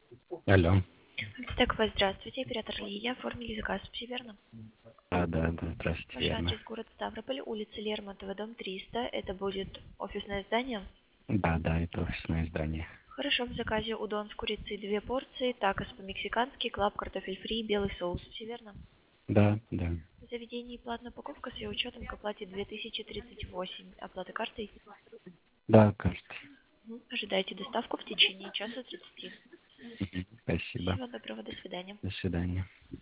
Алло. Так, вы здравствуйте, оператор Лия, оформили заказ, все верно? Да, здравствуйте, Ваш верно. адрес город Ставрополь, улица Лермонтова, дом 300, это будет офисное здание. Да, это офисное здание. Хорошо, в заказе удон с курицей 2 порции, такос по-мексикански, клаб, картофель фри, белый соус, все верно? Да. В заведении платная упаковка с ее учетом к оплате 2038, оплата картой. Да, кажется. Ожидайте доставку в течение часа 30. Спасибо. Всего доброго, до свидания. До свидания.